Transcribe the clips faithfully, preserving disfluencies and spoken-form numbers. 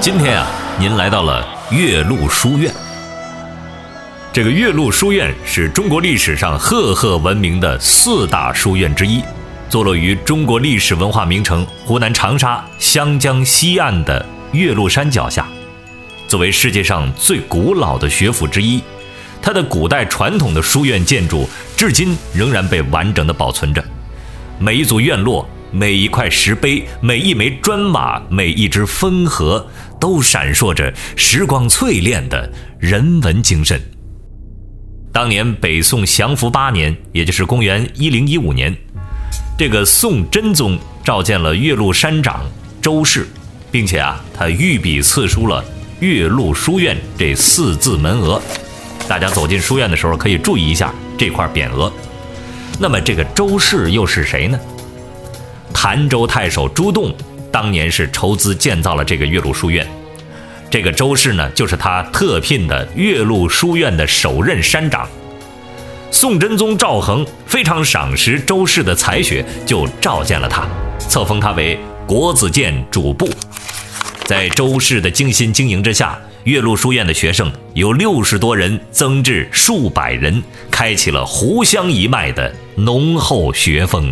今天啊，您来到了岳麓书院。这个岳麓书院是中国历史上赫赫闻名的四大书院之一，坐落于中国历史文化名城湖南长沙湘江西岸的岳麓山脚下。作为世界上最古老的学府之一，它的古代传统的书院建筑至今仍然被完整地保存着。每一组院落，每一块石碑，每一枚砖瓦，每一只风荷，都闪烁着时光淬炼的人文精神。当年北宋降服八年，也就是公元一零一五年，这个宋真宗召见了岳麓山长周氏，并且啊，他御笔赐书了岳麓书院这四字门额。大家走进书院的时候可以注意一下这块匾额。那么这个周氏又是谁呢？潭州太守朱栋当年是筹资建造了这个岳麓书院。这个周氏呢，就是他特聘的岳麓书院的首任山长。宋真宗赵恒非常赏识周氏的才学，就召见了他，册封他为国子监主簿。在周氏的精心经营之下，岳麓书院的学生由六十多人增至数百人，开启了湖湘一脉的浓厚学风。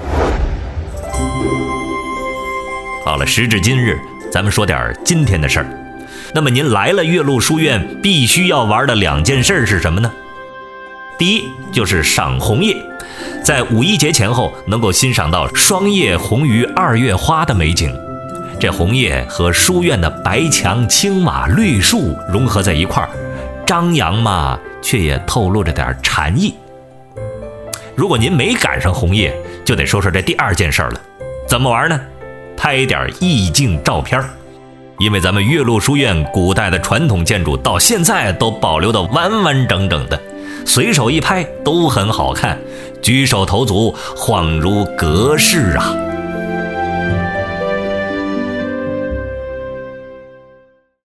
好了，时至今日，咱们说点今天的事儿。那么您来了岳麓书院，必须要玩的两件事是什么呢？第一就是赏红叶，在五一节前后能够欣赏到双叶红于二月花的美景。这红叶和书院的白墙青瓦绿树融合在一块儿，张扬嘛，却也透露着点禅意。如果您没赶上红叶，就得说说这第二件事了。怎么玩呢？拍点意境照片。因为咱们岳麓书院古代的传统建筑到现在都保留得完完整整的，随手一拍都很好看，举手投足恍如隔世啊。